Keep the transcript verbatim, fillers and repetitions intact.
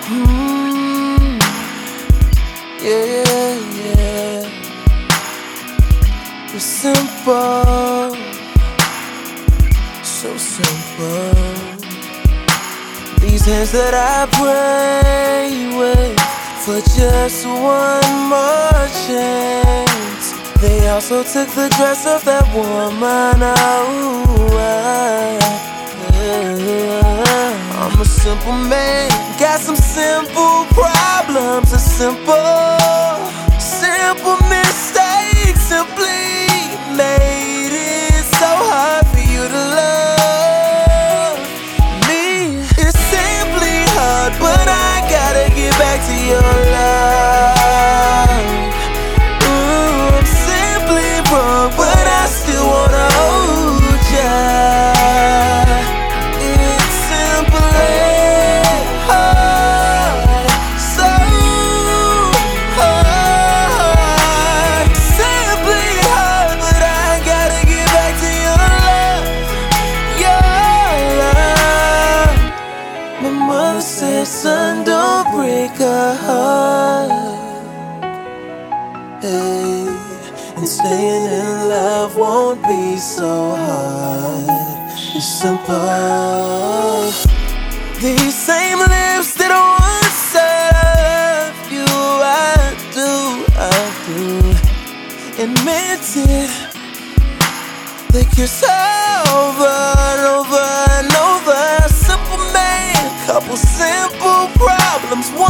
Mm, yeah, yeah. It's simple, so simple. These hands that I pray with for just one more chance. They also took the dress of that woman. Oh, I, I'm a simple man, got some simple problems. A simple, simple mistake simply made it so hard for you to love me. It's simply hard, but I gotta get back to your love. Ooh, I'm simply wrong, but I still wanna hold ya. It's simply hard, so hard. Simply hard, but I gotta get back to your love, your love. My mother said, son, don't break a heart. Hey, and staying in love won't be so hard. It's simple. These same lips that once said I love you, I do, I do, and meant it. They kiss over and over and over. Simple man, couple simple problems. One